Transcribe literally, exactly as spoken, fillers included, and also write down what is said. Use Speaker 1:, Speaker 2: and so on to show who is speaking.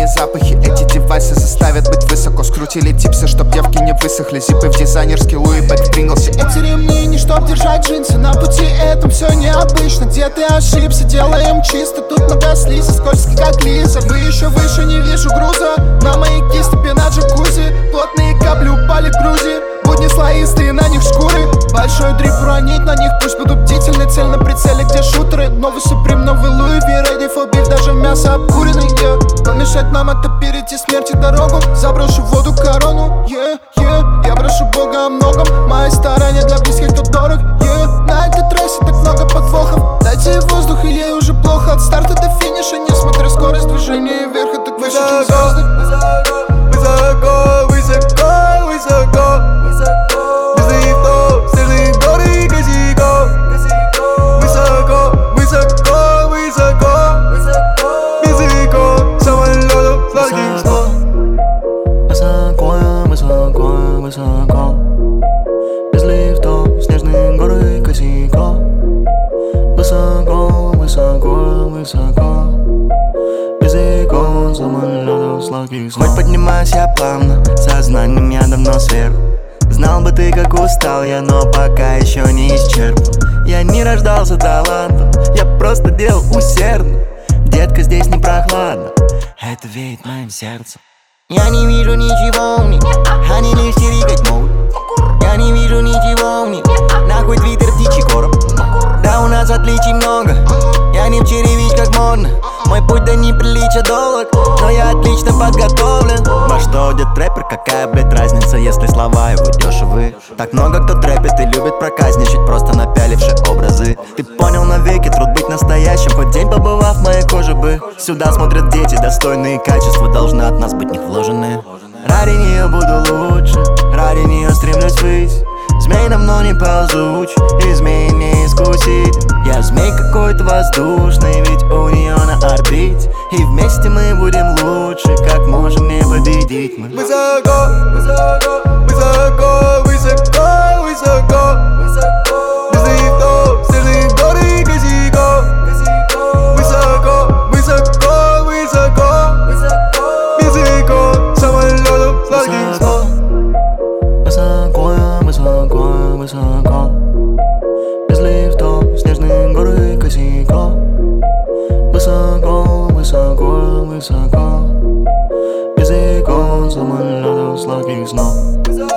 Speaker 1: Синие запахи, эти девайсы заставят быть высоко. Скрутили типсы, чтоб девки не высохли. Зипы в дизайнерский Луи-Бек в Принглсе. Эти ремни не чтоб держать джинсы. На пути этом все необычно. Где ты ошибся, делаем чисто. Тут много слизи, скользкий как лиза. Вы еще выше, не вижу груза. На моей кисти пена джакузи. Плотные капли упали в Грузии. Будни слоистые, на них шкуры. Большой дрип уронить на них, пусть буду бдительный. Цель на прицеле, где шутеры. Новый Суприм, новый Луи Ви, ready for beef. Даже мясо обкуренный, yeah. Помешать нам это перейти смерти дорогу. Заброшу в воду корону, yeah, yeah. Я прошу Бога о многом, моей стороне для близких, кто дорог, yeah. На этой трассе так много подвохов. Дайте ей воздух, и ей уже плохо. От старта до финиша, несмотря скорость движения вверх, это выше, чем звезды.
Speaker 2: Высоко, высоко, высоко, высоко. Без лифтов, снежные горы, косяко. Высоко, высоко, высоко, без икон, самолетов, сладких снов.
Speaker 3: Высоко, высоко, высоко. Без лифтов, снежные горы, косяко. Высоко, высоко, высоко. Без икон, самолетов, сладких снов. Хоть поднимаюсь я плавно, сознанием я давно сверху. Знал бы ты, как устал я, но пока еще не исчерпан. Я не рождался талантом, я просто делал усердно. Детка, здесь не прохладно, это веет моим сердцем. Я не вижу ничего в них, они лишь чирикать могут. Я не вижу ничего в них, нахуй твиттер, птичий короб. Да у нас отличий много, я не в черевичках модно. Мой путь до неприличия долг, но я отлично подготовлен. Во что идет рэпер, какая, блядь, разница, если слова его дешевы. Так много кто трэпит и любит проказничать, просто напяливши образы. Ты понял навеки, труд быть настоящим, хоть день побывав в моей коже бы. Сюда смотрят дети, достойные качества должны от нас быть в них вложены. Ради нее буду лучше, ради нее стремлюсь ввысь. Змей давно не ползуч, и змей не искусит. Я змей какой-то воздушный, ведь у нее на орбите. И вместе мы будем лучше, как можем не победить мы.
Speaker 2: Высоко, высоко, высоко, высоко, высоко, высоко. Без лифтов, снежные горы, косяко. Высоко, высоко, высоко, без икон, самолетов, сладких снов.
Speaker 3: Высоко, высоко, высоко. Без лифтов, снежные горы, косяко. Высоко, высоко, высоко. Без икон, самолетов, сладких снов.